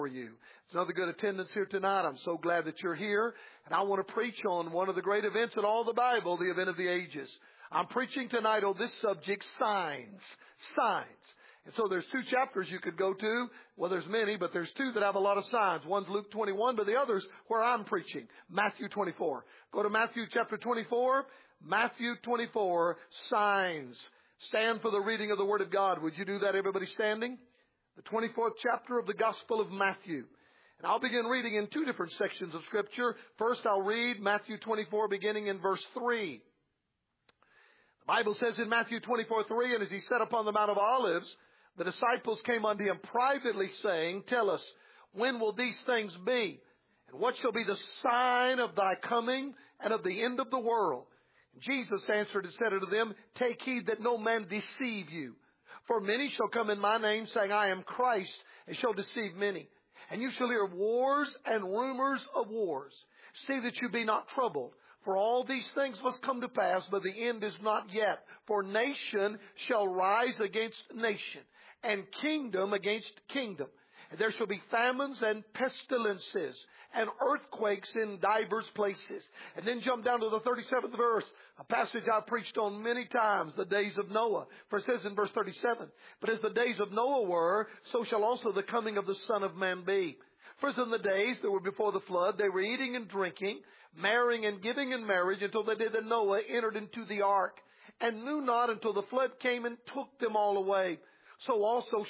for you. It's another good attendance here tonight. I'm so glad that you're here. And I want to preach on one of the great events in all the Bible, the event of the ages. I'm preaching tonight on this subject, signs. Signs. And so there's two chapters you could go to. Well, there's many, but there's two that have a lot of signs. One's Luke 21, but the other's where I'm preaching, Matthew 24. Go to Matthew chapter 24. Matthew 24, signs. Stand for the reading of the Word of God. Would you do that, everybody standing? The 24th chapter of the Gospel of Matthew. And I'll begin reading in two different sections of Scripture. First, I'll read Matthew 24, beginning in verse 3. The Bible says in Matthew 24:3, and as he sat upon the Mount of Olives, the disciples came unto him privately, saying, Tell us, when will these things be? And what shall be the sign of thy coming and of the end of the world? And Jesus answered and said unto them, Take heed that no man deceive you. For many shall come in my name, saying, I am Christ, and shall deceive many. And you shall hear of wars and rumors of wars. See that you be not troubled. For all these things must come to pass, but the end is not yet. For nation shall rise against nation, and kingdom against kingdom. And there shall be famines and pestilences, and earthquakes in divers places. And then jump down to the 37th verse, a passage I've preached on many times, the days of Noah. For it says in verse 37, But as the days of Noah were, so shall also the coming of the Son of Man be. For as in the days that were before the flood, they were eating and drinking, marrying and giving in marriage, until the day that Noah entered into the ark, and knew not until the flood came and took them all away. So also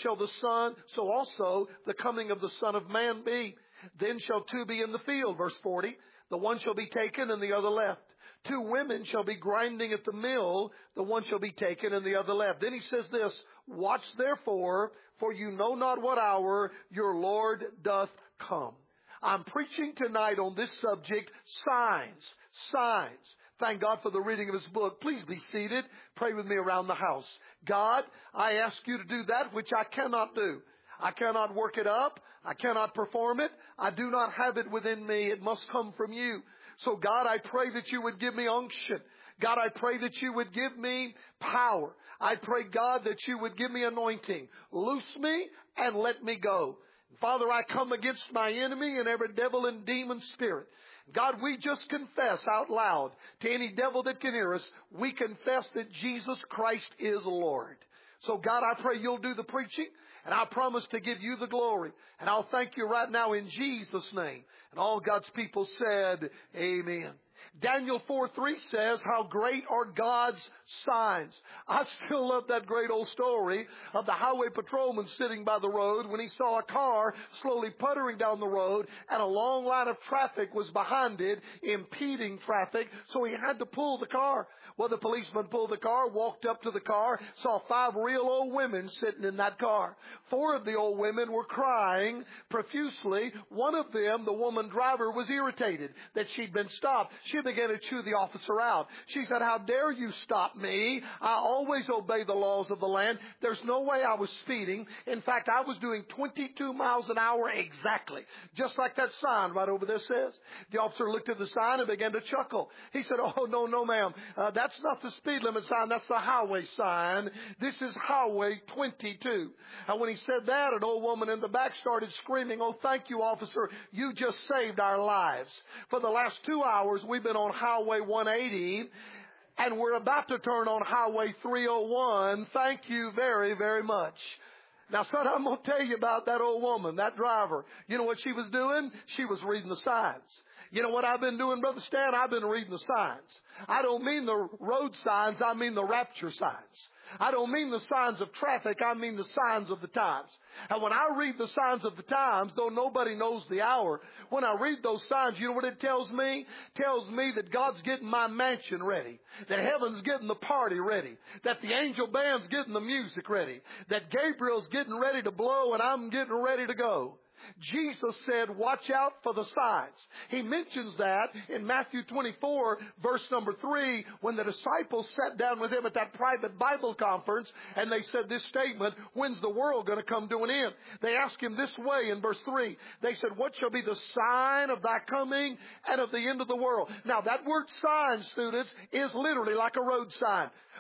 the coming of the Son of Man be. Then shall two be in the field, verse 40. The one shall be taken and the other left. Two women shall be grinding at the mill. The one shall be taken and the other left. Then he says this, Watch therefore, for you know not what hour your Lord doth come. I'm preaching tonight on this subject, signs. Signs. Thank God for the reading of His book. Please be seated. Pray with me around the house. God, I ask you to do that which I cannot do. I cannot work it up. I cannot perform it. I do not have it within me. It must come from you. So God, I pray that you would give me unction. God, I pray that you would give me power. I pray, God, that you would give me anointing. Loose me and let me go. Father, I come against my enemy and every devil and demon spirit. God, we just confess out loud to any devil that can hear us, we confess that Jesus Christ is Lord. So God, I pray you'll do the preaching, and I promise to give you the glory. And I'll thank you right now in Jesus' name. And all God's people said, Amen. Daniel 4:3 says, How great are God's signs. I still love that great old story of the highway patrolman sitting by the road when he saw a car slowly puttering down the road and a long line of traffic was behind it, impeding traffic, so he had to pull the car. Well, the policeman pulled the car, walked up to the car, saw 5 real old women sitting in that car. 4 of the old women were crying profusely. One of them, the woman driver, was irritated that she'd been stopped. She began to chew the officer out. She said, How dare you stop me? I always obey the laws of the land. There's no way I was speeding. In fact, I was doing 22 miles an hour exactly, just like that sign right over there says. The officer looked at the sign and began to chuckle. He said, Oh, no, ma'am. That's not the speed limit sign. That's the highway sign. This is Highway 22. And when he said that, an old woman in the back started screaming, Oh, thank you, officer. You just saved our lives. For the last 2 hours, we've been on Highway 180, and we're about to turn on Highway 301. Thank you very, very much. Now, son, I'm going to tell you about that old woman, that driver. You know what she was doing? She was reading the signs. You know what I've been doing, Brother Stan? I've been reading the signs. I don't mean the road signs. I mean the rapture signs. I don't mean the signs of traffic. I mean the signs of the times. And when I read the signs of the times, though nobody knows the hour, when I read those signs, you know what it tells me? It tells me that God's getting my mansion ready, that heaven's getting the party ready, that the angel band's getting the music ready, that Gabriel's getting ready to blow and I'm getting ready to go. Jesus said, watch out for the signs. He mentions that in Matthew 24, verse number 3, when the disciples sat down with him at that private Bible conference, and they said this statement, when's the world going to come to an end? They asked him this way in verse 3. They said, what shall be the sign of thy coming and of the end of the world? Now, that word sign, students, is literally like a road sign.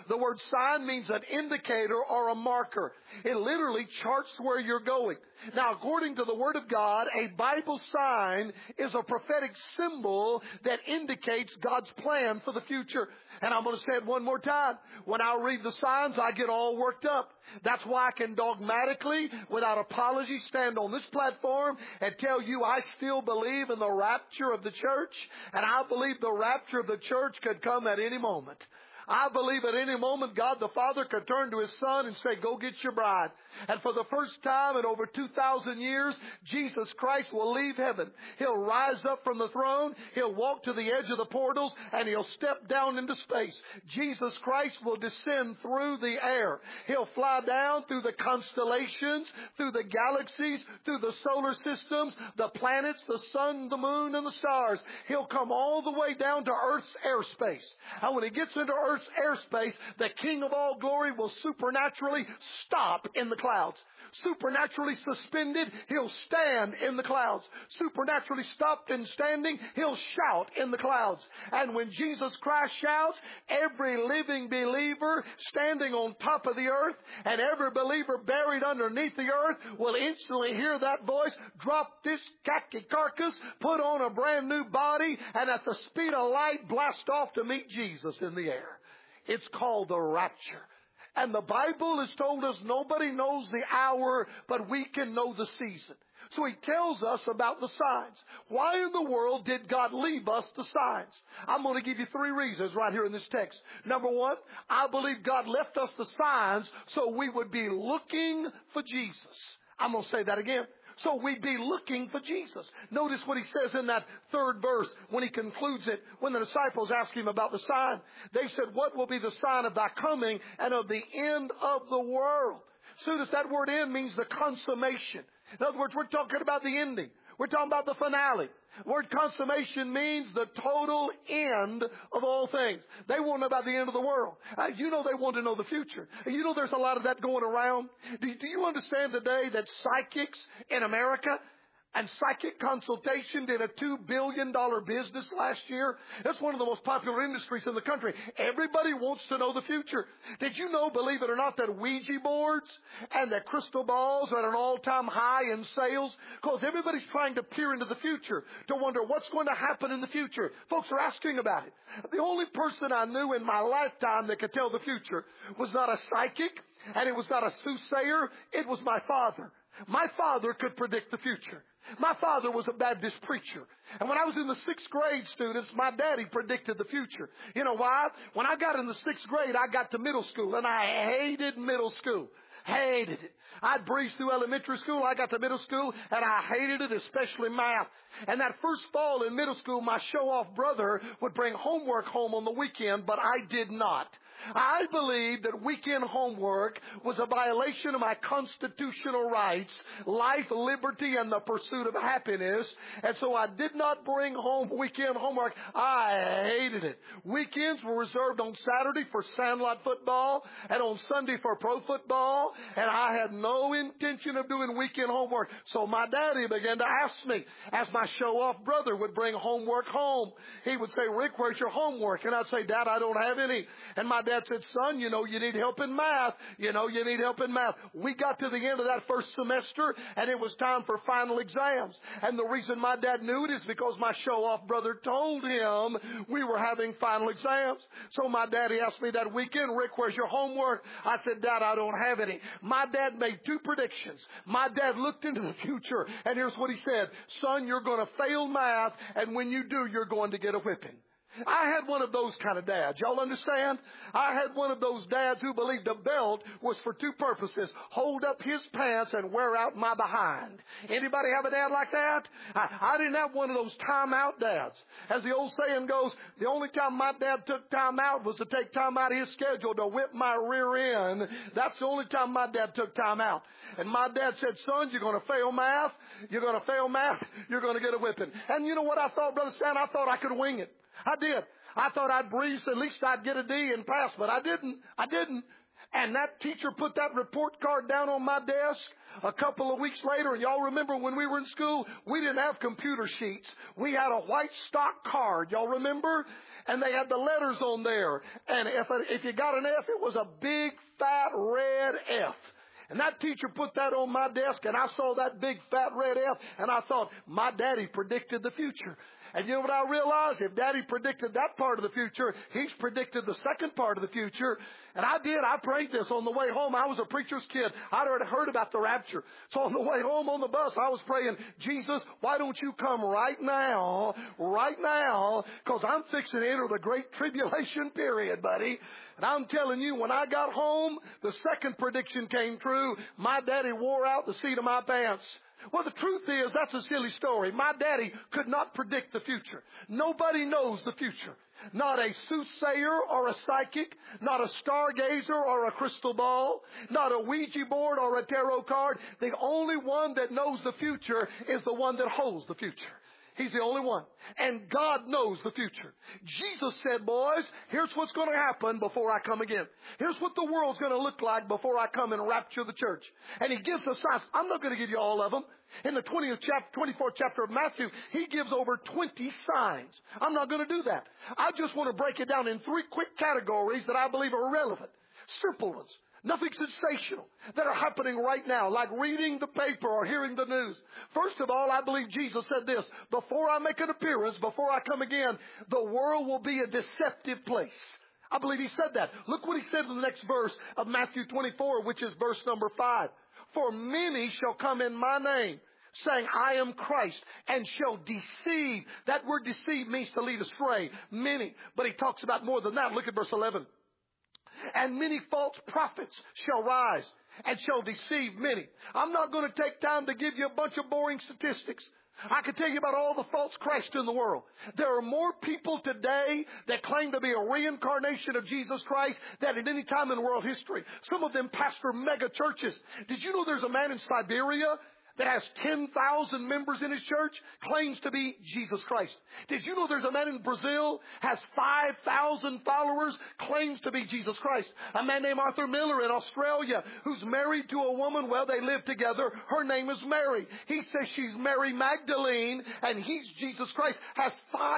The word sign means an indicator or a marker. It literally charts where you're going. Now, according to the Word of God, a Bible sign is a prophetic symbol that indicates God's plan for the future. And I'm going to say it one more time. When I read the signs, I get all worked up. That's why I can dogmatically, without apology, stand on this platform and tell you I still believe in the rapture of the church. And I believe the rapture of the church could come at any moment. I believe at any moment God the Father could turn to His Son and say, go get your bride. And for the first time in over 2,000 years, Jesus Christ will leave heaven. He'll rise up from the throne. He'll walk to the edge of the portals and He'll step down into space. Jesus Christ will descend through the air. He'll fly down through the constellations, through the galaxies, through the solar systems, the planets, the sun, the moon, and the stars. He'll come all the way down to Earth's airspace. And when He gets into Earth's airspace, the King of all glory will supernaturally stop in the clouds. Supernaturally suspended, He'll stand in the clouds. Supernaturally stopped and standing, He'll shout in the clouds. And when Jesus Christ shouts, every living believer standing on top of the earth and every believer buried underneath the earth will instantly hear that voice, drop this khaki carcass, put on a brand new body, and at the speed of light blast off to meet Jesus in the air. It's called the rapture. And the Bible has told us nobody knows the hour, but we can know the season. So He tells us about the signs. Why in the world did God leave us the signs? I'm going to give you 3 reasons right here in this text. Number 1, I believe God left us the signs so we would be looking for Jesus. I'm going to say that again. So we'd be looking for Jesus. Notice what He says in that 3rd verse when He concludes it. When the disciples ask Him about the sign, they said, what will be the sign of Thy coming and of the end of the world? Soon as that word end means the consummation. In other words, we're talking about the ending. We're talking about the finale. The word consummation means the total end of all things. They want to know about the end of the world. You know they want to know the future. You know there's a lot of that going around. Do you understand today that psychics in America and psychic consultation did a $2 billion business last year? That's one of the most popular industries in the country. Everybody wants to know the future. Did you know, believe it or not, that Ouija boards and that crystal balls are at an all-time high in sales? Because everybody's trying to peer into the future to wonder what's going to happen in the future. Folks are asking about it. The only person I knew in my lifetime that could tell the future was not a psychic, and it was not a soothsayer. It was my father. My father could predict the future. My father was a Baptist preacher. And when I was in the 6th grade, students, my daddy predicted the future. You know why? When I got in the 6th grade, I got to middle school, and I hated middle school. Hated it. I'd breezed through elementary school. I got to middle school, and I hated it, especially math. And that first fall in middle school, my show-off brother would bring homework home on the weekend, but I did not. I believed that weekend homework was a violation of my constitutional rights, life, liberty, and the pursuit of happiness. And so I did not bring home weekend homework. I hated it. Weekends were reserved on Saturday for sandlot football and on Sunday for pro football. And I had no intention of doing weekend homework. So my daddy began to ask me, as my show-off brother would bring homework home. He would say, Rick, where's your homework? And I'd say, Dad, I don't have any. And my dad said, son, you need help in math. You need help in math. We got to the end of that first semester, and it was time for final exams. And the reason my dad knew it is because my show-off brother told him we were having final exams. So my daddy asked me that weekend, Rick, where's your homework? I said, Dad, I don't have any. My dad made 2 predictions. My dad looked into the future, and here's what he said. Son, you're going to fail math, and when you do, you're going to get a whipping. I had one of those kind of dads. Y'all understand? I had one of those dads who believed a belt was for 2 purposes. Hold up his pants and wear out my behind. Anybody have a dad like that? I didn't have one of those timeout dads. As the old saying goes, the only time my dad took time out was to take time out of his schedule to whip my rear end. That's the only time my dad took time out. And my dad said, son, you're going to fail math. You're going to fail math. You're going to get a whipping. And you know what I thought, Brother Stan? I thought I could wing it. I did. I thought I'd breeze, at least I'd get a D and pass, but I didn't. And that teacher put that report card down on my desk. A couple of weeks later, and y'all remember when we were in school, we didn't have computer sheets. We had a white stock card. Y'all remember? And they had the letters on there. And if you got an F, it was a big, fat, red F. And that teacher put that on my desk, and I saw that big, fat, red F, and I thought, my daddy predicted the future. And you know what I realized? If Daddy predicted that part of the future, He's predicted the second part of the future. And I prayed this on the way home. I was a preacher's kid. I'd already heard about the rapture. So on the way home on the bus, I was praying, Jesus, why don't you come right now, because I'm fixing to enter the great tribulation period, buddy. And I'm telling you, when I got home, the second prediction came true. My daddy wore out the seat of my pants. Well, the truth is, that's a silly story. My daddy could not predict the future. Nobody knows the future. Not a soothsayer or a psychic, not a stargazer or a crystal ball, not a Ouija board or a tarot card. The only one that knows the future is the one that holds the future. He's the only one. And God knows the future. Jesus said, boys, here's what's going to happen before I come again. Here's what the world's going to look like before I come and rapture the church. And He gives us signs. I'm not going to give you all of them. In the 24th chapter of Matthew, He gives over 20 signs. I'm not going to do that. I just want to break it down in 3 quick categories that I believe are relevant. Simple ones. Nothing sensational that are happening right now, like reading the paper or hearing the news. First of all, I believe Jesus said this, before I make an appearance, before I come again, the world will be a deceptive place. I believe He said that. Look what He said in the next verse of Matthew 24, which is verse number 5. For many shall come in my name, saying, I am Christ, and shall deceive. That word deceive means to lead astray. Many. But He talks about more than that. Look at verse 11. And many false prophets shall rise and shall deceive many. I'm not going to take time to give you a bunch of boring statistics. I can tell you about all the false Christ in the world. There are more people today that claim to be a reincarnation of Jesus Christ than at any time in world history. Some of them pastor mega churches. Did you know there's a man in Siberia that has 10,000 members in his church, claims to be Jesus Christ? Did you know there's a man in Brazil, has 5,000 followers, claims to be Jesus Christ? A man named Arthur Miller in Australia, who's married to a woman, well, they live together. Her name is Mary. He says she's Mary Magdalene, and he's Jesus Christ, has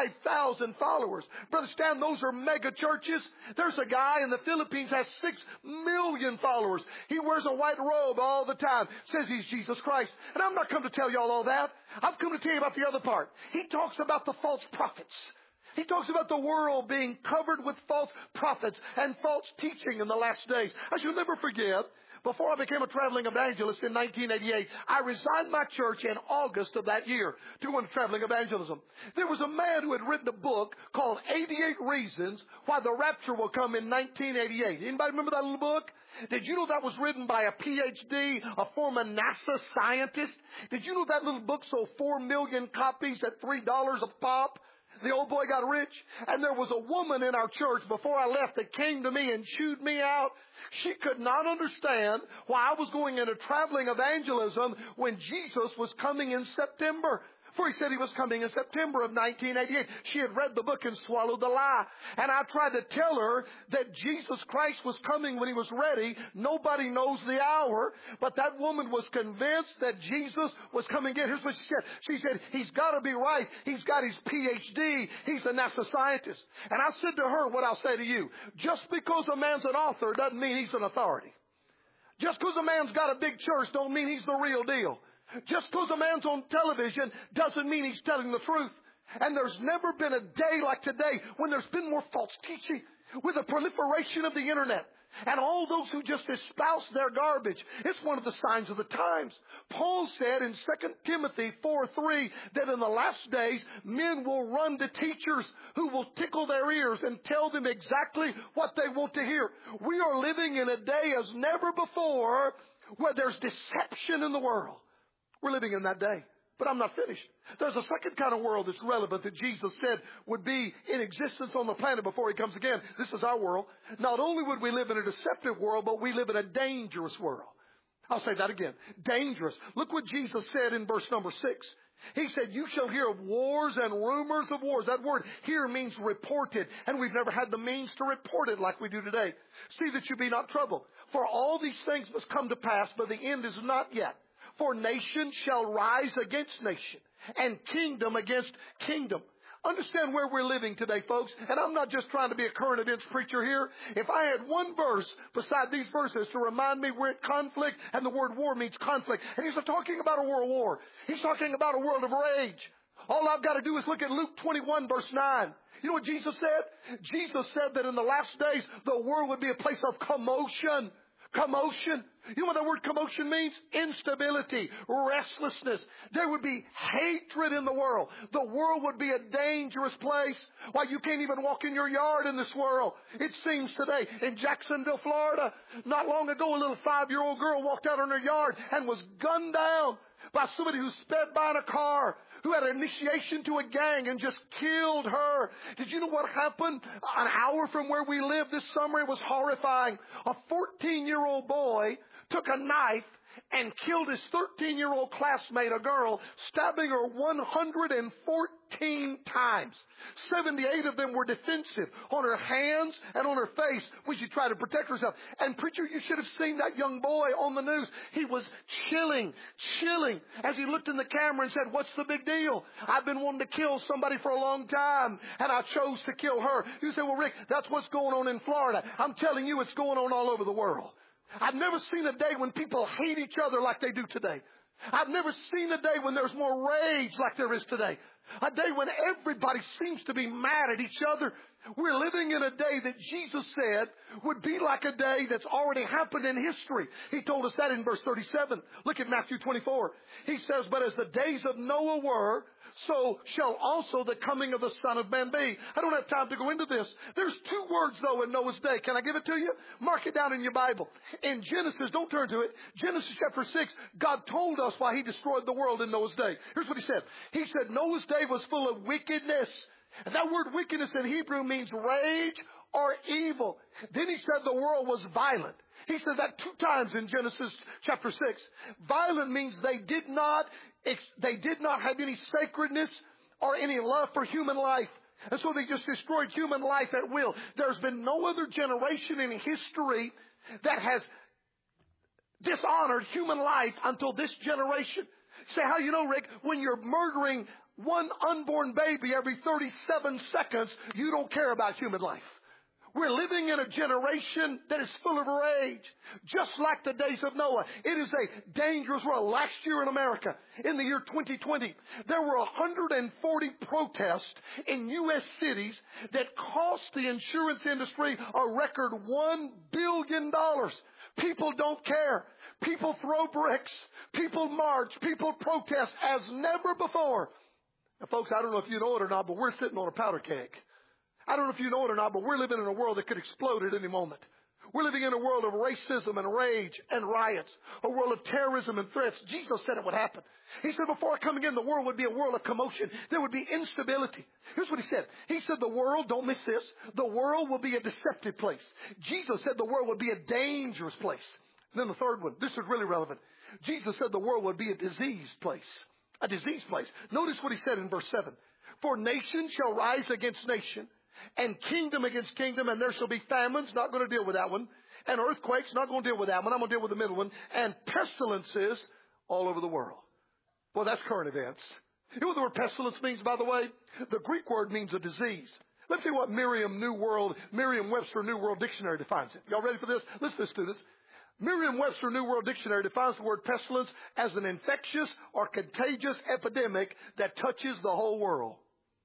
5,000 followers. Brother Stan, those are mega churches. There's a guy in the Philippines, has 6 million followers. He wears a white robe all the time, says he's Jesus Christ. And I'm not come to tell y'all all that. I've come to tell you about the other part. He talks about the false prophets. He talks about the world being covered with false prophets and false teaching in the last days. I shall never forget, before I became a traveling evangelist in 1988, I resigned my church in August of that year to go into traveling evangelism. There was a man who had written a book called 88 Reasons Why the Rapture Will Come in 1988. Anybody remember that little book? Did you know that was written by a PhD, a former NASA scientist? Did you know that little book sold 4 million copies at $3 a pop? The old boy got rich. And there was a woman in our church before I left that came to me and chewed me out. She could not understand why I was going into traveling evangelism when Jesus was coming in September. For He said He was coming in September of 1988. She had read the book and swallowed the lie. And I tried to tell her that Jesus Christ was coming when He was ready. Nobody knows the hour. But that woman was convinced that Jesus was coming again. Here's what she said. She said, He's got to be right. He's got his PhD. He's a NASA scientist. And I said to her what I'll say to you. Just because a man's an author doesn't mean he's an authority. Just because a man's got a big church don't mean he's the real deal. Just because a man's on television doesn't mean he's telling the truth. And there's never been a day like today when there's been more false teaching with the proliferation of the internet. And all those who just espouse their garbage. It's one of the signs of the times. Paul said in 2 Timothy 4:3 that in the last days men will run to teachers who will tickle their ears and tell them exactly what they want to hear. We are living in a day as never before where there's deception in the world. We're living in that day. But I'm not finished. There's a second kind of world that's relevant that Jesus said would be in existence on the planet before He comes again. This is our world. Not only would we live in a deceptive world, but we live in a dangerous world. I'll say that again. Dangerous. Look what Jesus said in verse number 6. He said, you shall hear of wars and rumors of wars. That word here means reported. And we've never had the means to report it like we do today. See that you be not troubled. For all these things must come to pass, but the end is not yet. For nation shall rise against nation, and kingdom against kingdom. Understand where we're living today, folks. And I'm not just trying to be a current events preacher here. If I had one verse beside these verses to remind me we're at conflict, and the word war means conflict. And he's not talking about a world war. He's talking about a world of rage. All I've got to do is look at Luke 21, verse 9. You know what Jesus said? Jesus said that in the last days, the world would be a place of commotion. Commotion. You know what the word commotion means? Instability, restlessness. There would be hatred in the world. The world would be a dangerous place. Why, you can't even walk in your yard in this world. It seems today in Jacksonville, Florida, not long ago, a little 5-year-old girl walked out in her yard and was gunned down by somebody who sped by in a car, who had an initiation to a gang and just killed her. Did you know what happened an hour from where we live this summer? It was horrifying. A 14-year-old boy took a knife and killed his 13-year-old classmate, a girl, stabbing her 114 times. 78 of them were defensive on her hands and on her face when she tried to protect herself. And preacher, you should have seen that young boy on the news. He was chilling as he looked in the camera and said, "What's the big deal? I've been wanting to kill somebody for a long time, and I chose to kill her." You say, "Well, Rick, that's what's going on in Florida." I'm telling you, it's going on all over the world. I've never seen a day when people hate each other like they do today. I've never seen a day when there's more rage like there is today. A day when everybody seems to be mad at each other. We're living in a day that Jesus said would be like a day that's already happened in history. He told us that in verse 37. Look at Matthew 24. He says, "But as the days of Noah were, so shall also the coming of the Son of Man be." I don't have time to go into this. There's 2 words, though, in Noah's day. Can I give it to you? Mark it down in your Bible. In Genesis, don't turn to it. Genesis chapter 6, God told us why He destroyed the world in Noah's day. Here's what He said. He said Noah's day was full of wickedness. And that word wickedness in Hebrew means rage or evil. Then He said the world was violent. He said that 2 times in Genesis chapter 6. Violent means they did not have any sacredness or any love for human life. And so they just destroyed human life at will. There's been no other generation in history that has dishonored human life until this generation. Say, how you know, Rick? When you're murdering one unborn baby every 37 seconds, you don't care about human life. We're living in a generation that is full of rage, just like the days of Noah. It is a dangerous world. Last year in America, in the year 2020, there were 140 protests in U.S. cities that cost the insurance industry a record $1 billion. People don't care. People throw bricks. People march. People protest as never before. Now, folks, I don't know if you know it or not, but we're sitting on a powder keg. I don't know if you know it or not, but we're living in a world that could explode at any moment. We're living in a world of racism and rage and riots, a world of terrorism and threats. Jesus said it would happen. He said before I come again, the world would be a world of commotion. There would be instability. Here's what He said. He said the world, don't miss this, the world will be a deceptive place. Jesus said the world would be a dangerous place. And then the third one, this is really relevant. Jesus said the world would be a diseased place. A diseased place. Notice what He said in verse 7. For nation shall rise against nation, and kingdom against kingdom, and there shall be famines, not going to deal with that one, and earthquakes, not going to deal with that one, I'm going to deal with the middle one, and pestilences all over the world. Well, that's current events. You know what the word pestilence means, by the way? The Greek word means a disease. Let's see what Merriam-Webster New World Dictionary defines it. Y'all ready for this? Listen to this. Merriam-Webster New World Dictionary defines the word pestilence as an infectious or contagious epidemic that touches the whole world.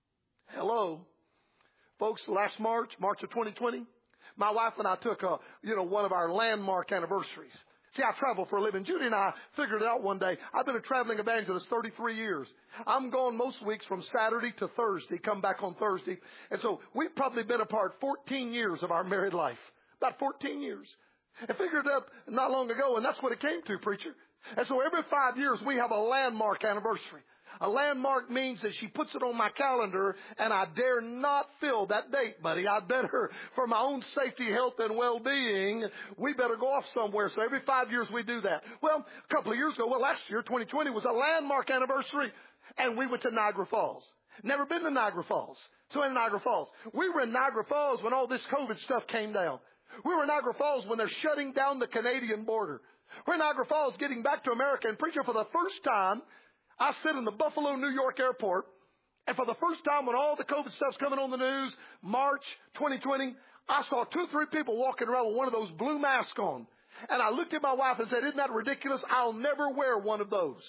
Hello. Folks, last March of 2020, my wife and I took one of our landmark anniversaries. See, I travel for a living. Judy and I figured it out one day. I've been a traveling evangelist 33 years. I'm gone most weeks from Saturday to Thursday, come back on Thursday. And so we've probably been apart 14 years of our married life. About 14 years. I figured it up not long ago, and that's what it came to, preacher. And so every 5 years we have a landmark anniversary. A landmark means that she puts it on my calendar, and I dare not fill that date, buddy. I better, for my own safety, health, and well-being, we better go off somewhere. So every 5 years we do that. Well, a couple of years ago, last year, 2020, was a landmark anniversary, and we went to Niagara Falls. Never been to Niagara Falls. So in Niagara Falls. We were in Niagara Falls when all this COVID stuff came down. We were in Niagara Falls when they're shutting down the Canadian border. We're in Niagara Falls getting back to America, and preacher, for the first time, I sit in the Buffalo, New York airport, and for the first time when all the COVID stuff's coming on the news, March 2020, I saw 2 or 3 people walking around with one of those blue masks on. And I looked at my wife and said, isn't that ridiculous? I'll never wear one of those.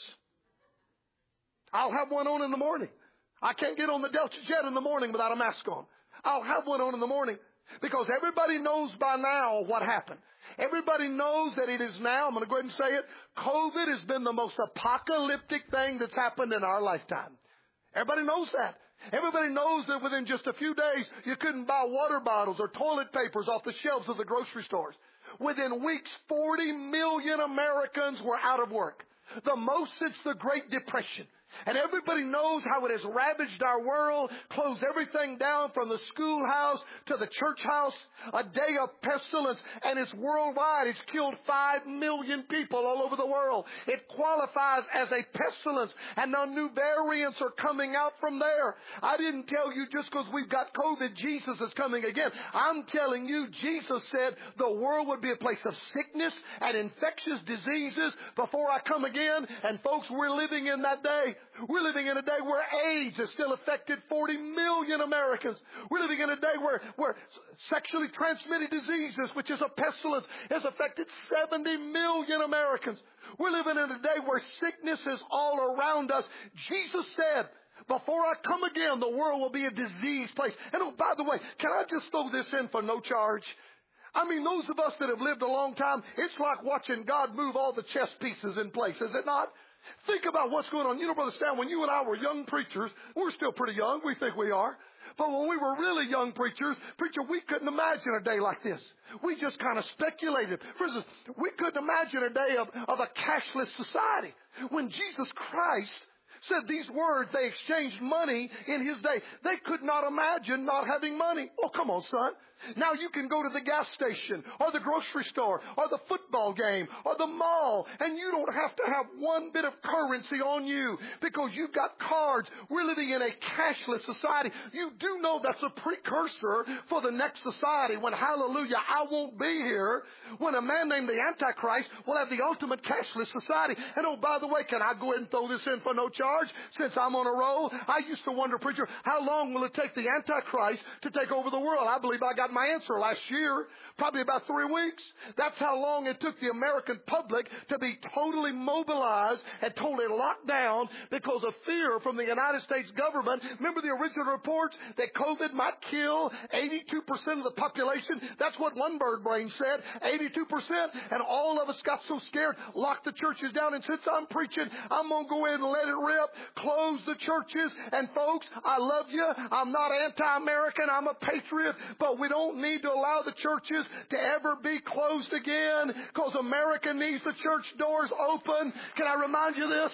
I'll have one on in the morning. I can't get on the Delta jet in the morning without a mask on. I'll have one on in the morning because everybody knows by now what happened. Everybody knows that it is now, I'm going to go ahead and say it, COVID has been the most apocalyptic thing that's happened in our lifetime. Everybody knows that. Everybody knows that within just a few days, you couldn't buy water bottles or toilet papers off the shelves of the grocery stores. Within weeks, 40 million Americans were out of work. The most since the Great Depression. And everybody knows how it has ravaged our world, closed everything down from the schoolhouse to the church house, a day of pestilence, and it's worldwide. It's killed 5 million people all over the world. It qualifies as a pestilence, and now new variants are coming out from there. I didn't tell you just because we've got COVID, Jesus is coming again. I'm telling you, Jesus said the world would be a place of sickness and infectious diseases before I come again, and folks, we're living in that day. We're living in a day where AIDS has still affected 40 million Americans. We're living in a day where sexually transmitted diseases, which is a pestilence, has affected 70 million Americans. We're living in a day where sickness is all around us. Jesus said, before I come again, the world will be a diseased place. And oh, by the way, can I just throw this in for no charge? I mean, those of us that have lived a long time, it's like watching God move all the chess pieces in place, is it not? Think about what's going on. You know, Brother Stan, when you and I were young preachers, we're still pretty young. We think we are. But when we were really young preachers, we couldn't imagine a day like this. We just kind of speculated. For instance, we couldn't imagine a day of a cashless society. When Jesus Christ said these words, they exchanged money in his day. They could not imagine not having money. Oh, come on, son. Now you can go to the gas station or the grocery store or the football game or the mall, and you don't have to have one bit of currency on you because you've got cards. We're living in a cashless society. You do know that's a precursor for the next society when, hallelujah, I won't be here, when a man named the Antichrist will have the ultimate cashless society. And oh, by the way, can I go ahead and throw this in for no charge since I'm on a roll? I used to wonder, preacher, how long will it take the Antichrist to take over the world? I believe I got my answer last year, probably about 3 weeks. That's how long it took the American public to be totally mobilized and totally locked down because of fear from the United States government. Remember the original reports that COVID might kill 82% of the population? That's what one bird brain said, 82%. And all of us got so scared, locked the churches down. And since I'm preaching, I'm going to go ahead and let it rip, close the churches. And folks, I love you. I'm not anti-American. I'm a patriot. But we don't need to allow the churches to ever be closed again because America needs the church doors open. Can I remind you this?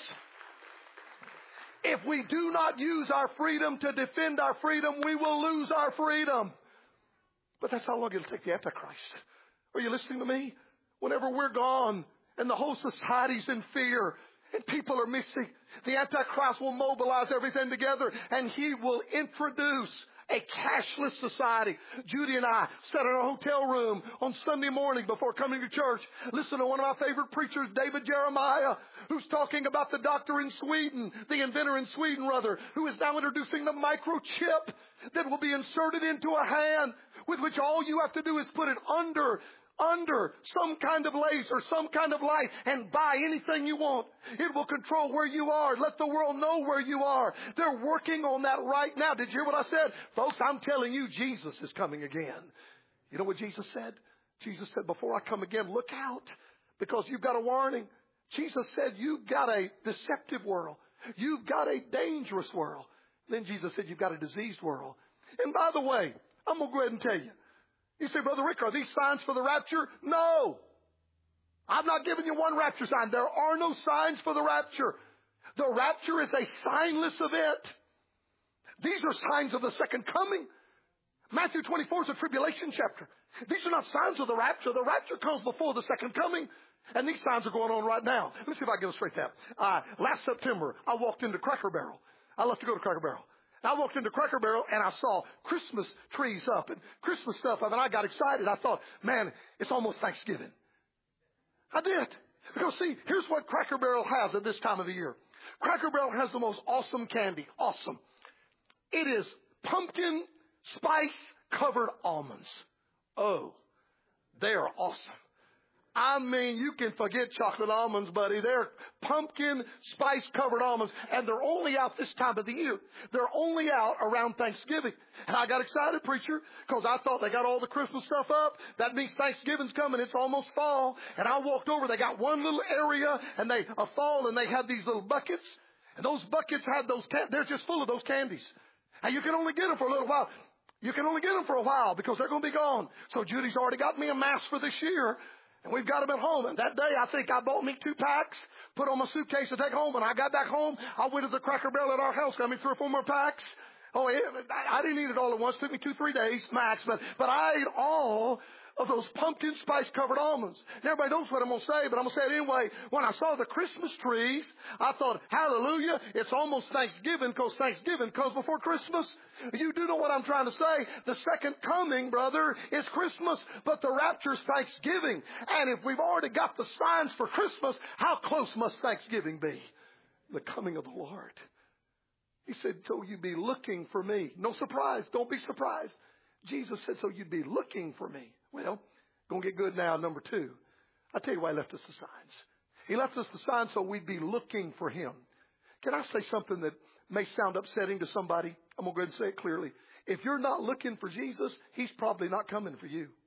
If we do not use our freedom to defend our freedom, we will lose our freedom. But that's how long it'll take the Antichrist. Are you listening to me? Whenever we're gone and the whole society's in fear and people are missing, the Antichrist will mobilize everything together and he will introduce a cashless society. Judy and I sat in a hotel room on Sunday morning before coming to church. Listen to one of my favorite preachers, David Jeremiah, who's talking about the doctor in Sweden, the inventor in Sweden, rather, who is now introducing the microchip that will be inserted into a hand with which all you have to do is put it under some kind of laser, some kind of light, and buy anything you want. It will control where you are. Let the world know where you are. They're working on that right now. Did you hear what I said? Folks, I'm telling you, Jesus is coming again. You know what Jesus said? Jesus said, before I come again, look out, because you've got a warning. Jesus said, you've got a deceptive world. You've got a dangerous world. Then Jesus said, you've got a diseased world. And by the way, I'm going to go ahead and tell you. You say, Brother Rick, are these signs for the rapture? No. I'm not giving you one rapture sign. There are no signs for the rapture. The rapture is a signless event. These are signs of the second coming. Matthew 24 is a tribulation chapter. These are not signs of the rapture. The rapture comes before the second coming. And these signs are going on right now. Let me see if I can illustrate that. Last September, I walked into Cracker Barrel. I love to go to Cracker Barrel. I walked into Cracker Barrel and I saw Christmas trees up and Christmas stuff up, and I got excited. I thought, man, it's almost Thanksgiving. I did. Because see, here's what Cracker Barrel has at this time of the year. Cracker Barrel has the most awesome candy. Awesome. It is pumpkin spice covered almonds. Oh, they are awesome. I mean, you can forget chocolate almonds, buddy. They're pumpkin spice-covered almonds, and they're only out this time of the year. They're only out around Thanksgiving. And I got excited, preacher, because I thought they got all the Christmas stuff up. That means Thanksgiving's coming. It's almost fall. And I walked over. They got one little area, and a fall, and they had these little buckets. And those buckets had they're just full of those candies. And you can only get them for a little while. You can only get them for a while because they're going to be gone. So Judy's already got me a mask for this year. And we've got them at home. And that day, I think I bought me 2 packs, put on my suitcase to take home. When I got back home, I went to the Cracker Barrel at our house, got me 3 or 4 more packs. Oh, I didn't eat it all at once. It took me 2-3 days max. But I ate all of those pumpkin spice covered almonds. And everybody knows what I'm going to say, but I'm going to say it anyway. When I saw the Christmas trees, I thought, hallelujah, it's almost Thanksgiving because Thanksgiving comes before Christmas. You do know what I'm trying to say. The second coming, brother, is Christmas, but the rapture's Thanksgiving. And if we've already got the signs for Christmas, how close must Thanksgiving be? The coming of the Lord. He said, so you'd be looking for me. No surprise. Don't be surprised. Jesus said, so you'd be looking for me. Well, going to get good now, number 2. I'll tell you why he left us the signs. He left us the signs so we'd be looking for him. Can I say something that may sound upsetting to somebody? I'm going to go ahead and say it clearly. If you're not looking for Jesus, he's probably not coming for you.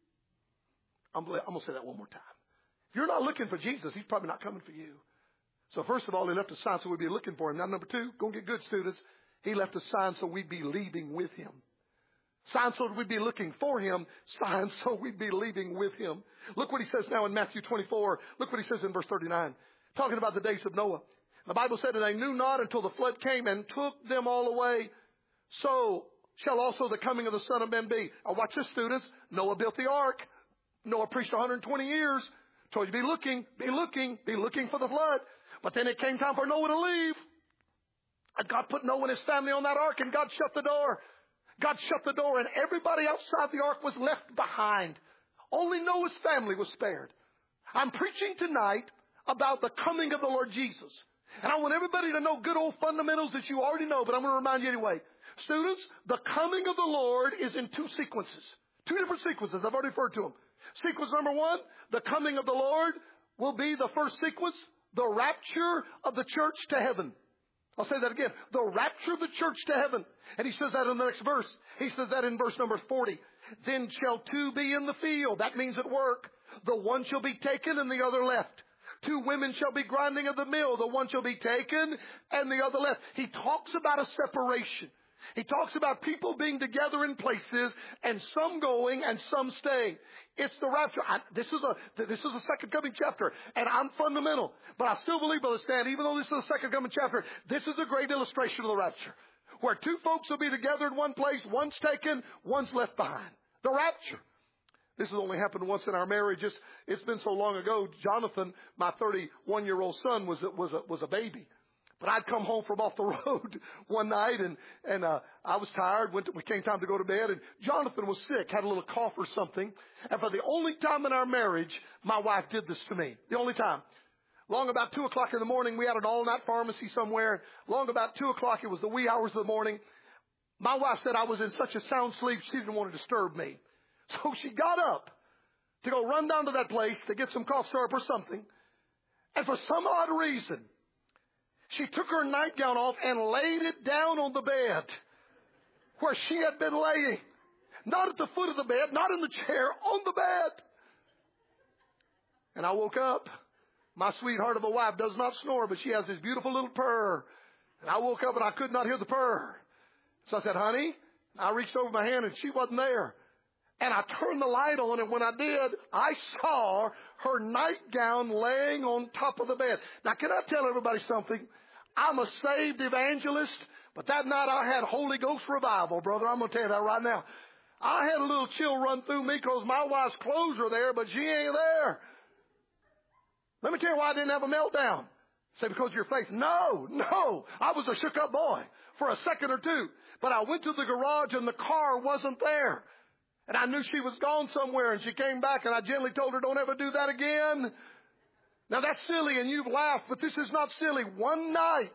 I'm going to say that one more time. If you're not looking for Jesus, he's probably not coming for you. So first of all, he left a sign so we'd be looking for him. Now, number 2, go and get good, students. He left a sign so we'd be leaving with him. Signs so we'd be looking for him. Signs so we'd be leaving with him. Look what he says now in Matthew 24. Look what he says in verse 39. Talking about the days of Noah. The Bible said, and they knew not until the flood came and took them all away. So shall also the coming of the Son of Man be. Now watch this, students. Noah built the ark. Noah preached 120 years. So you'd be looking for the flood. But then it came time for Noah to leave. And God put Noah and his family on that ark, and God shut the door. God shut the door, and everybody outside the ark was left behind. Only Noah's family was spared. I'm preaching tonight about the coming of the Lord Jesus. And I want everybody to know good old fundamentals that you already know, but I'm going to remind you anyway. Students, the coming of the Lord is in 2 sequences. 2 different sequences. I've already referred to them. Sequence number 1, the coming of the Lord will be the first sequence, the rapture of the church to heaven. I'll say that again. The rapture of the church to heaven. And he says that in the next verse. He says that in verse number 40. Then shall 2 be in the field. That means at work. The one shall be taken and the other left. 2 women shall be grinding of the mill. The one shall be taken and the other left. He talks about a separation. He talks about people being together in places and some going and some staying. It's the rapture. This is a second coming chapter, and I'm fundamental. But I still believe, Brother Stan, even though this is a second coming chapter, this is a great illustration of the rapture. Where 2 folks will be together in one place, one's taken, one's left behind. The rapture. This has only happened once in our marriage. It's been so long ago. Jonathan, my 31-year-old son, was a baby. But I'd come home from off the road one night, and I was tired. It came time to go to bed, and Jonathan was sick, had a little cough or something. And for the only time in our marriage, my wife did this to me. The only time. Long about 2 o'clock in the morning, we had an all-night pharmacy somewhere. Long about 2 o'clock, it was the wee hours of the morning. My wife said I was in such a sound sleep, she didn't want to disturb me. So she got up to go run down to that place to get some cough syrup or something. And for some odd reason, she took her nightgown off and laid it down on the bed where she had been laying. Not at the foot of the bed, not in the chair, on the bed. And I woke up. My sweetheart of a wife does not snore, but she has this beautiful little purr. And I woke up and I could not hear the purr. So I said, honey, I reached over my hand and she wasn't there. And I turned the light on, and when I did, I saw her nightgown laying on top of the bed. Now, can I tell everybody something? I'm a saved evangelist, but that night I had Holy Ghost revival, brother. I'm going to tell you that right now. I had a little chill run through me because my wife's clothes are there, but she ain't there. Let me tell you why I didn't have a meltdown. Say, because of your faith. No. I was a shook-up boy. for a second or two. But I went to the garage and the car wasn't there. And I knew she was gone somewhere, and she came back, and I gently told her, don't ever do that again. Now that's silly, and you've laughed, but this is not silly. One night,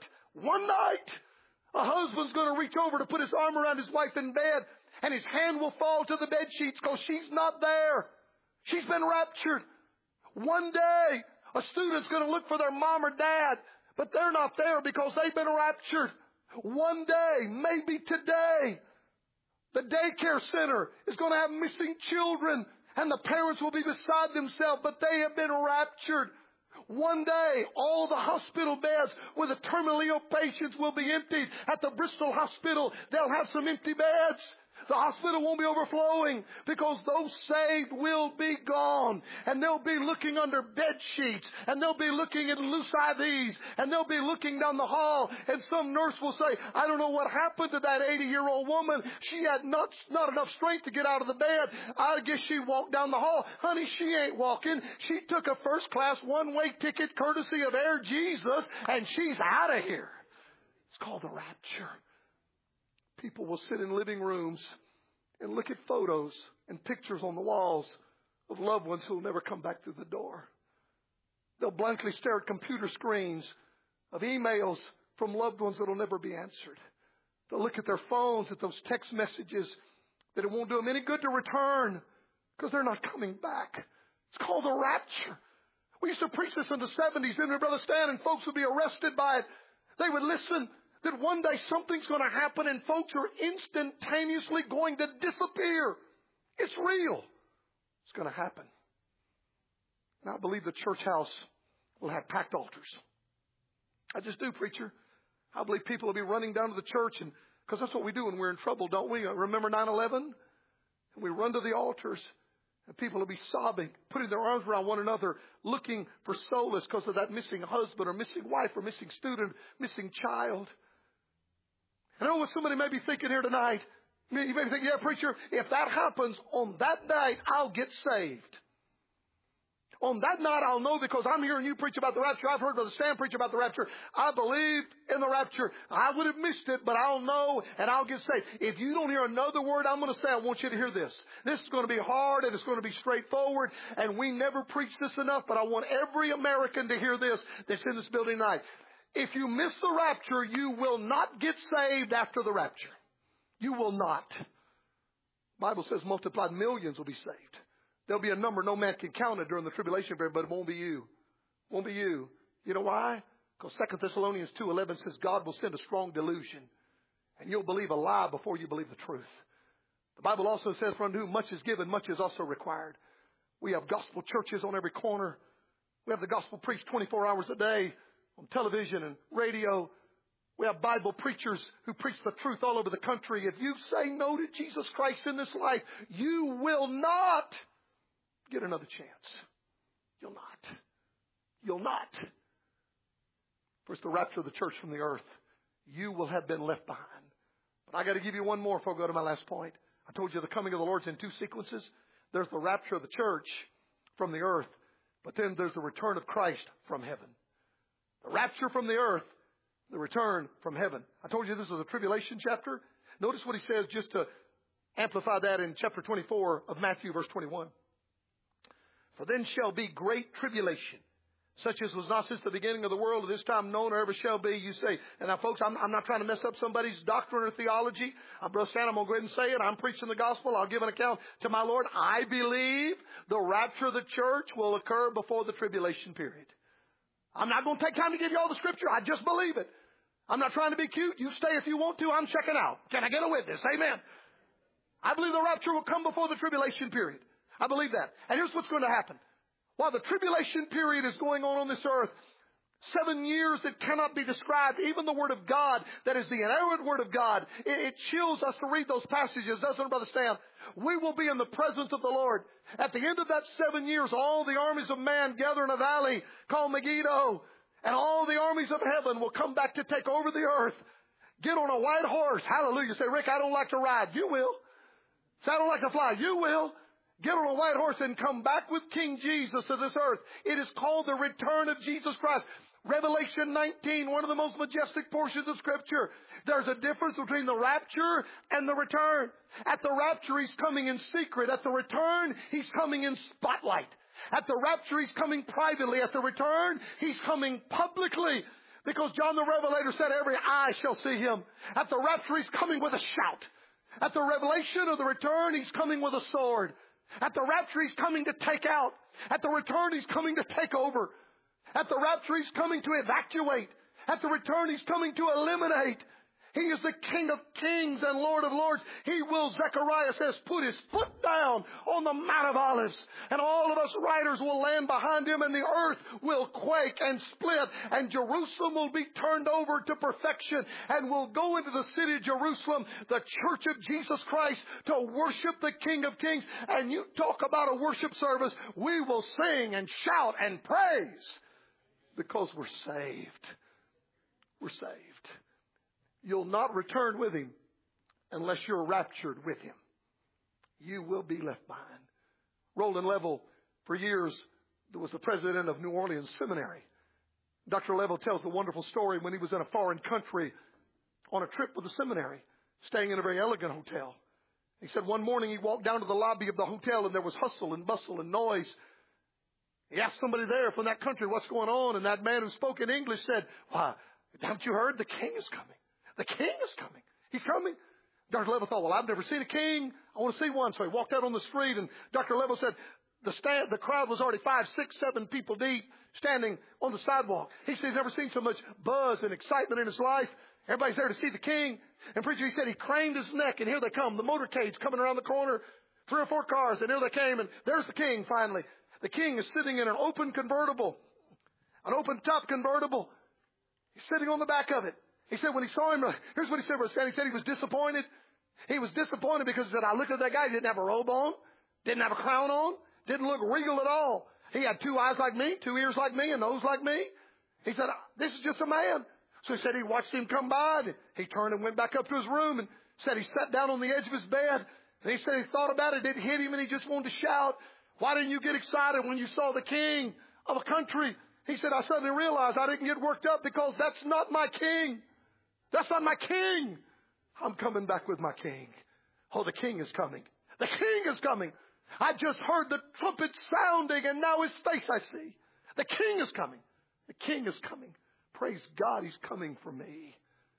a husband's going to reach over to put his arm around his wife in bed, and his hand will fall to the bed sheets because she's not there. She's been raptured. One day, a student's going to look for their mom or dad, but they're not there because they've been raptured. One day, maybe today, the daycare center is going to have missing children, and the parents will be beside themselves, but they have been raptured. One day, all the hospital beds with the terminally ill patients will be emptied. At the Bristol Hospital, they'll have some empty beds. The hospital won't be overflowing because those saved will be gone. And they'll be looking under bed sheets. And they'll be looking at loose IVs. And they'll be looking down the hall. And some nurse will say, I don't know what happened to that 80-year-old woman. She had not enough strength to get out of the bed. I guess she walked down the hall. Honey, she ain't walking. She took a first-class one-way ticket courtesy of Air Jesus. And she's out of here. It's called the rapture. People will sit in living rooms and look at photos and pictures on the walls of loved ones who will never come back through the door. They'll blankly stare at computer screens of emails from loved ones that will never be answered. They'll look at their phones, at those text messages that it won't do them any good to return because they're not coming back. It's called the rapture. We used to preach this in the 70s, didn't we, Brother Stan? And folks would be arrested by it. They would listen that one day something's going to happen and folks are instantaneously going to disappear. It's real. It's going to happen. And I believe the church house will have packed altars. I just do, preacher. I believe people will be running down to the church, and because that's what we do when we're in trouble, don't we? Remember 9/11? And we run to the altars, and people will be sobbing, putting their arms around one another, looking for solace because of that missing husband or missing wife or missing student, missing child. I know what somebody may be thinking here tonight. You may be thinking, yeah, preacher, if that happens on that night, I'll get saved. On that night, I'll know because I'm hearing you preach about the rapture. I've heard Brother Stan preach about the rapture. I believed in the rapture. I would have missed it, but I'll know and I'll get saved. If you don't hear another word I'm going to say, I want you to hear this. This is going to be hard and it's going to be straightforward, and we never preach this enough, but I want every American to hear this that's in this building tonight. If you miss the rapture, you will not get saved after the rapture. You will not. The Bible says multiplied millions will be saved. There'll be a number no man can count it during the tribulation period, but it won't be you. It won't be you. You know why? Because 2 Thessalonians 2:11 says God will send a strong delusion, and you'll believe a lie before you believe the truth. The Bible also says, for unto whom much is given, much is also required. We have gospel churches on every corner. We have the gospel preached 24 hours a day on television and radio. We have Bible preachers who preach the truth all over the country. If you say no to Jesus Christ in this life, you will not get another chance. You'll not. You'll not. For it's the rapture of the church from the earth. You will have been left behind. But I got to give you one more before I go to my last point. I told you the coming of the Lord's in two sequences. There's the rapture of the church from the earth, but then there's the return of Christ from heaven. The rapture from the earth, the return from heaven. I told you this was a tribulation chapter. Notice what he says just to amplify that in chapter 24 of Matthew, verse 21. For then shall be great tribulation, such as was not since the beginning of the world, at this time known or ever shall be. You say, and now folks, I'm not trying to mess up somebody's doctrine or theology. Brother Stan, I'm going to go ahead and say it. I'm preaching the gospel. I'll give an account to my Lord. I believe the rapture of the church will occur before the tribulation period. I'm not going to take time to give you all the scripture. I just believe it. I'm not trying to be cute. You stay if you want to. I'm checking out. Can I get a witness? Amen. I believe the rapture will come before the tribulation period. I believe that. And here's what's going to happen. While the tribulation period is going on this earth, 7 years that cannot be described, even the Word of God, that is the inerrant Word of God, it chills us to read those passages, doesn't it, Brother Stan? We will be in the presence of the Lord. At the end of that 7 years, all the armies of man gather in a valley called Megiddo, and all the armies of heaven will come back to take over the earth. Get on a white horse. Hallelujah. Say, Rick, I don't like to ride. You will. Say, I don't like to fly. You will. Get on a white horse and come back with King Jesus to this earth. It is called the return of Jesus Christ. Revelation 19, one of the most majestic portions of Scripture. There's a difference between the rapture and the return. At the rapture, He's coming in secret. At the return, He's coming in spotlight. At the rapture, He's coming privately. At the return, He's coming publicly. Because John the Revelator said, every eye shall see Him. At the rapture, He's coming with a shout. At the revelation of the return, He's coming with a sword. At the rapture, He's coming to take out. At the return, He's coming to take over. At the rapture, He's coming to evacuate. At the return, He's coming to eliminate. He is the King of kings and Lord of lords. He will, Zechariah says, put His foot down on the Mount of Olives. And all of us riders will land behind Him, and the earth will quake and split. And Jerusalem will be turned over to perfection. And we'll go into the city of Jerusalem, the church of Jesus Christ, to worship the King of kings. And you talk about a worship service, we will sing and shout and praise. Because we're saved. We're saved. You'll not return with Him unless you're raptured with Him. You will be left behind. Roland Level, for years, was the president of New Orleans Seminary. Dr. Level tells the wonderful story when he was in a foreign country on a trip with the seminary, staying in a very elegant hotel. He said one morning he walked down to the lobby of the hotel and there was hustle and bustle and noise. He asked somebody there from that country what's going on, and that man who spoke in English said, "Why, haven't you heard? The king is coming. The king is coming. He's coming." Dr. Level thought, well, I've never seen a king. I want to see one. So he walked out on the street, and Dr. Level said the crowd was already 5, 6, 7 people deep standing on the sidewalk. He said he's never seen so much buzz and excitement in his life. Everybody's there to see the king. And preacher, he said he craned his neck, and here they come. The motorcade's coming around the corner. 3 or 4 cars, and here they came, and there's the king finally. The king is sitting in an open convertible, an open-top convertible. He's sitting on the back of it. He said when he saw him, here's what he said. He said he was disappointed. He was disappointed because he said, I looked at that guy. He didn't have a robe on, didn't have a crown on, didn't look regal at all. He had 2 eyes like me, 2 ears like me, a nose like me. He said, this is just a man. So he said he watched him come by. And he turned and went back up to his room and said he sat down on the edge of his bed. And he said he thought about it. It didn't hit him, and he just wanted to shout, why didn't you get excited when you saw the king of a country? He said, I suddenly realized I didn't get worked up because that's not my king. That's not my king. I'm coming back with my king. Oh, the king is coming. The king is coming. I just heard the trumpet sounding, and now his face I see. The king is coming. The king is coming. Praise God, he's coming for me.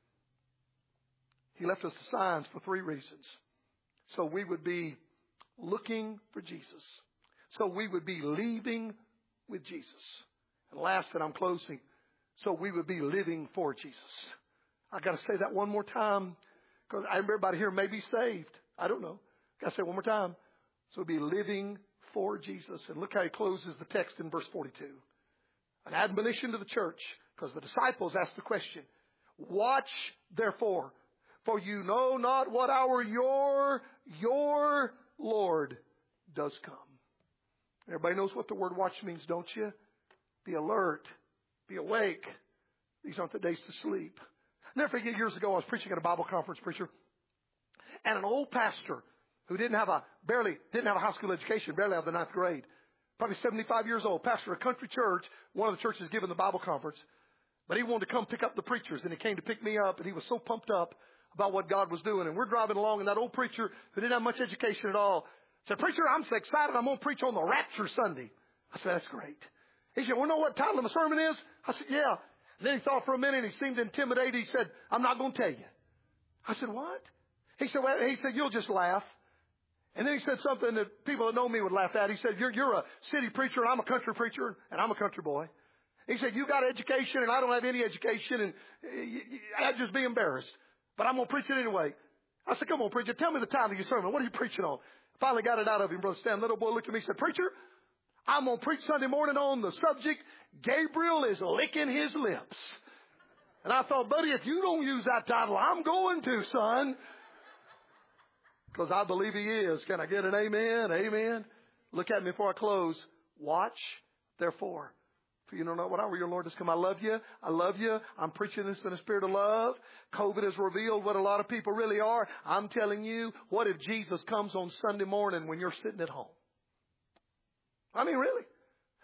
He left us the signs for 3 reasons. So we would be looking for Jesus. So we would be leaving with Jesus. And last, and I'm closing, so we would be living for Jesus. I got to say that one more time because everybody here may be saved. I don't know. Got to say it one more time. So be living for Jesus. And look how he closes the text in verse 42. An admonition to the church, because the disciples asked the question, watch therefore, for you know not what hour your Lord does come. Everybody knows what the word watch means, don't you? Be alert. Be awake. These aren't the days to sleep. I'll never forget, years ago, I was preaching at a Bible conference, preacher, and an old pastor who didn't have a high school education, barely out of the 9th grade, probably 75 years old, pastor of a country church, one of the churches giving the Bible conference, but he wanted to come pick up the preachers, and he came to pick me up, and he was so pumped up about what God was doing. And we're driving along, and that old preacher who didn't have much education at all said, preacher, I'm so excited, I'm going to preach on the rapture Sunday. I said, that's great. He said, well, know what title of my sermon is? I said, yeah. And then he thought for a minute, and he seemed intimidated. He said, I'm not going to tell you. I said, what? He said, you'll just laugh. And then he said something that people that know me would laugh at. He said, you're a city preacher, and I'm a country preacher, and I'm a country boy. He said, you got education, and I don't have any education, and I'd just be embarrassed. But I'm going to preach it anyway. I said, come on, preacher, tell me the title of your sermon. What are you preaching on? Finally got it out of him, Brother Stan. Little boy looked at me and said, preacher, I'm going to preach Sunday morning on the subject, Gabriel is licking his lips. And I thought, buddy, if you don't use that title, I'm going to, son. Because I believe he is. Can I get an amen? Amen. Look at me before I close. Watch, therefore. For you don't know what hour your Lord has come. I love you. I love you. I'm preaching this in the spirit of love. COVID has revealed what a lot of people really are. I'm telling you, what if Jesus comes on Sunday morning when you're sitting at home? I mean, really.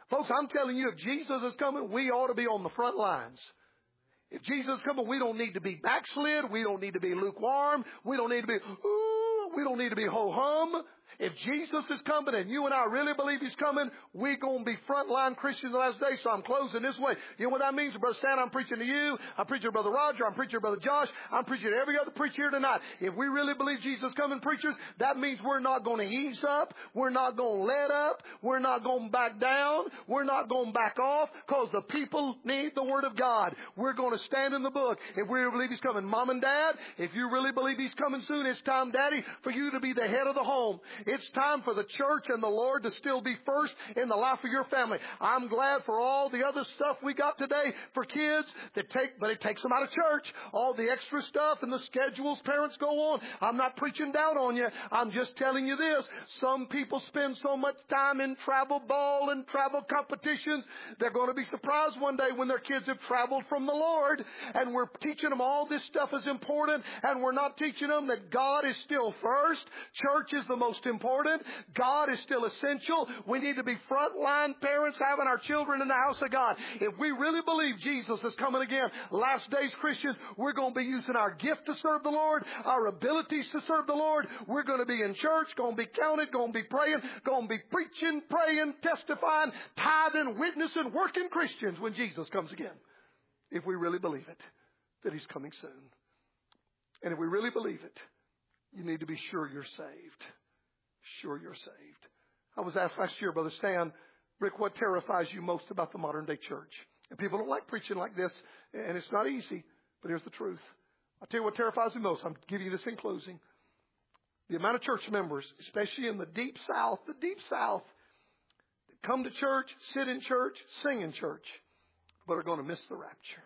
Folks, I'm telling you, if Jesus is coming, we ought to be on the front lines. If Jesus is coming, we don't need to be backslid. We don't need to be lukewarm. We don't need to be, we don't need to be ho-hum. If Jesus is coming and you and I really believe He's coming, we're going to be frontline Christians in the last days. So I'm closing this way. You know what that means? Brother Stan, I'm preaching to you. I'm preaching to Brother Roger. I'm preaching to Brother Josh. I'm preaching to every other preacher here tonight. If we really believe Jesus is coming, preachers, that means we're not going to ease up. We're not going to let up. We're not going to back down. We're not going to back off because the people need the Word of God. We're going to stand in the book. If we really believe He's coming, Mom and Dad, if you really believe He's coming soon, it's time, Daddy, for you to be the head of the home. It's time for the church and the Lord to still be first in the life of your family. I'm glad for all the other stuff we got today for kids but it takes them out of church. All the extra stuff and the schedules parents go on. I'm not preaching down on you. I'm just telling you this. Some people spend so much time in travel ball and travel competitions. They're going to be surprised one day when their kids have traveled from the Lord, and we're teaching them all this stuff is important, and we're not teaching them that God is still first. Church is the most important. God is still essential. We need to be frontline parents having our children in the house of God. If we really believe Jesus is coming again, last days Christians, we're going to be using our gift to serve the Lord, our abilities to serve the Lord. We're going to be in church, going to be counted, going to be praying, going to be preaching, praying, testifying, tithing, witnessing, working Christians when Jesus comes again. If we really believe it, that He's coming soon. And if we really believe it, you need to be sure you're saved. Sure you're saved. I was asked last year, Brother Stan, Rick, what terrifies you most about the modern day church? And people don't like preaching like this, and it's not easy, but here's the truth. I'll tell you what terrifies me most. I'm giving you this in closing. The amount of church members, especially in the deep south, that come to church, sit in church, sing in church, but are going to miss the rapture.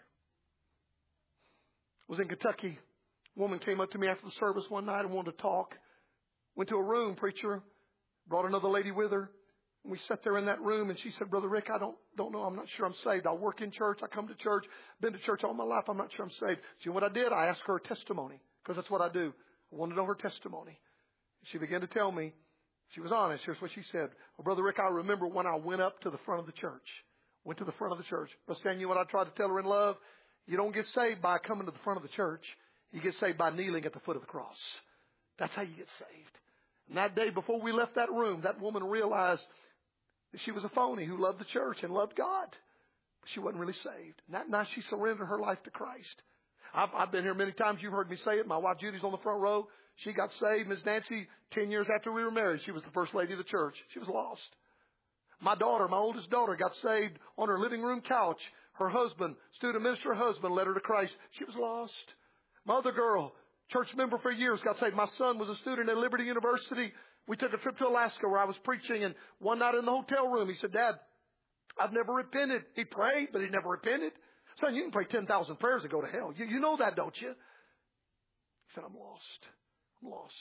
I was in Kentucky. A woman came up to me after the service one night and wanted to talk. Went to a room, preacher, brought another lady with her. And we sat there in that room, and she said, Brother Rick, I don't know. I'm not sure I'm saved. I work in church. I come to church. Been to church all my life. I'm not sure I'm saved. See what I did? I asked her a testimony, because that's what I do. I wanted to know her testimony. She began to tell me. She was honest. Here's what she said. Well, Brother Rick, I remember when I went up to the front of the church. Went to the front of the church. Brother Stan, you know what I tried to tell her in love? You don't get saved by coming to the front of the church. You get saved by kneeling at the foot of the cross. That's how you get saved. And that day before we left that room, that woman realized that she was a phony who loved the church and loved God. But she wasn't really saved. And that night she surrendered her life to Christ. I've been here many times. You've heard me say it. My wife Judy's on the front row. She got saved. Ms. Nancy, 10 years after we were married, she was the first lady of the church. She was lost. My daughter, my oldest daughter, got saved on her living room couch. Her husband, student minister husband, led her to Christ. She was lost. My other girl, church member for years, got saved. My son was a student at Liberty University. We took a trip to Alaska where I was preaching, and one night in the hotel room, he said, Dad, I've never repented. He prayed, but he never repented. Son, you can pray 10,000 prayers and go to hell. You know that, don't you? He said, I'm lost. I'm lost.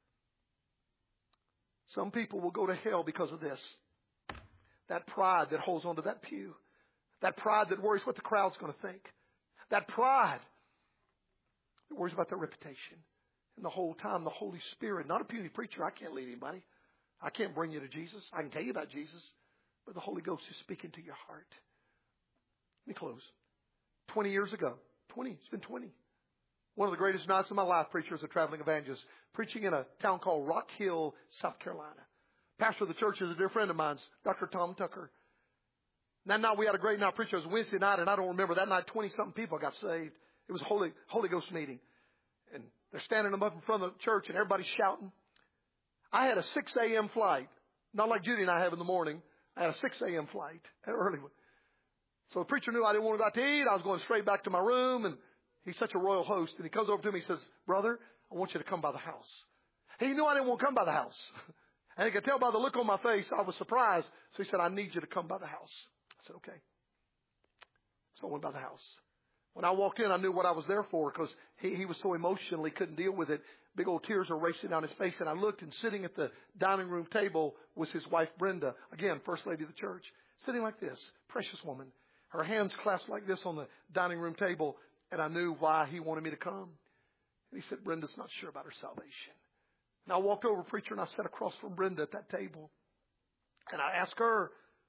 Some people will go to hell because of this. That pride that holds onto that pew. That pride that worries what the crowd's going to think. That pride that worries about their reputation. And the whole time, the Holy Spirit, not a puny preacher, I can't lead anybody. I can't bring you to Jesus. I can tell you about Jesus. But the Holy Ghost is speaking to your heart. Let me close. 20 years ago. It's been 20. One of the greatest nights of my life, preacher, as a traveling evangelist. Preaching in a town called Rock Hill, South Carolina. Pastor of the church is a dear friend of mine, Dr. Tom Tucker. That night we had a great night. Preacher, it was Wednesday night, and I don't remember. That night 20-something people got saved. It was a Holy Ghost meeting. And they're standing up in front of the church, and everybody's shouting. I had a 6 a.m. flight. Not like Judy and I have in the morning. I had a 6 a.m. flight, an early one. So the preacher knew I didn't want to go out to eat. I was going straight back to my room, and he's such a royal host. And he comes over to me and says, Brother, I want you to come by the house. He knew I didn't want to come by the house. And he could tell by the look on my face, I was surprised. So he said, I need you to come by the house. I said, okay. So I went by the house. When I walked in, I knew what I was there for because he was so emotional, he couldn't deal with it. Big old tears are racing down his face. And I looked, and sitting at the dining room table was his wife, Brenda. Again, first lady of the church. Sitting like this, precious woman. Her hands clasped like this on the dining room table. And I knew why he wanted me to come. And he said, Brenda's not sure about her salvation. And I walked over, preacher, and I sat across from Brenda at that table. And I asked her,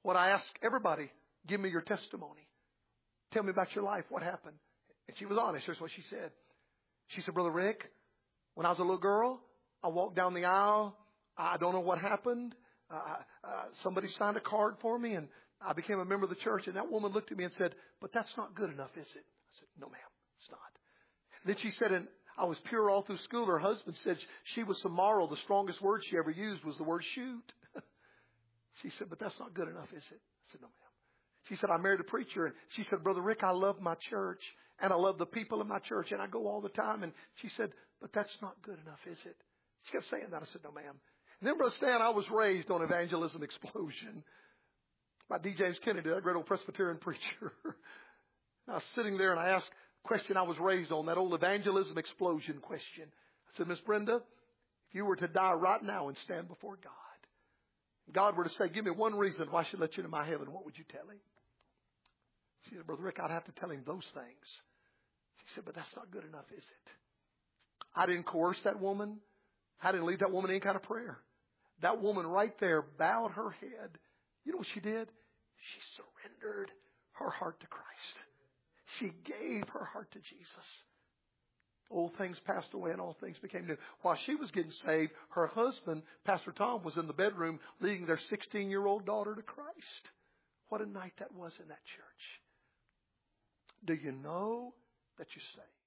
what I ask everybody, give me your testimony. Tell me about your life. What happened? And she was honest. Here's what she said. She said, Brother Rick, when I was a little girl, I walked down the aisle. I don't know what happened. Somebody signed a card for me, and I became a member of the church. And that woman looked at me and said, but that's not good enough, is it? I said, no, ma'am, it's not. Then she said, and I was pure all through school. Her husband said she was so moral. The strongest word she ever used was the word shoot. She said, but that's not good enough, is it? I said, no, ma'am. She said, I married a preacher. And she said, Brother Rick, I love my church. And I love the people in my church. And I go all the time. And she said, but that's not good enough, is it? She kept saying that. I said, no, ma'am. And then, Brother Stan, I was raised on Evangelism Explosion by D. James Kennedy, that great old Presbyterian preacher. I was sitting there and I asked a question I was raised on, that old Evangelism Explosion question. I said, Miss Brenda, if you were to die right now and stand before God, God were to say, give me one reason why I should let you into my heaven, what would you tell him? She said, Brother Rick, I'd have to tell him those things. She said, but that's not good enough, is it? I didn't coerce that woman. I didn't lead that woman any kind of prayer. That woman right there bowed her head. You know what she did? She surrendered her heart to Christ. She gave her heart to Jesus. Old things passed away and all things became new. While she was getting saved, her husband, Pastor Tom, was in the bedroom leading their 16-year-old daughter to Christ. What a night that was in that church. Do you know that you're saved?